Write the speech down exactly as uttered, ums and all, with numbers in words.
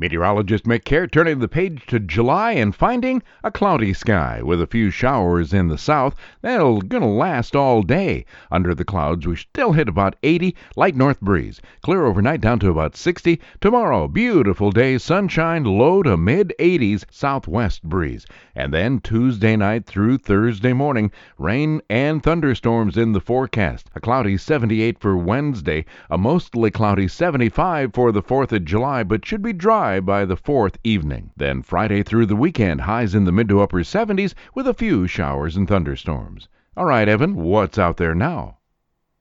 Meteorologist Mick Care turning the page to July and finding a cloudy sky with a few showers in the south that'll gonna last all day. Under the clouds, we still hit about eighty, light north breeze. Clear overnight down to about sixty. Tomorrow, beautiful day, sunshine, low to mid eighties, southwest breeze. And then Tuesday night through Thursday morning, rain and thunderstorms in the forecast. A cloudy seventy-eight for Wednesday, a mostly cloudy seventy-five for the fourth of July, but should be dry by the fourth evening. Then Friday through the weekend, highs in the mid to upper seventies with a few showers and thunderstorms. All right, Evan, what's out there now?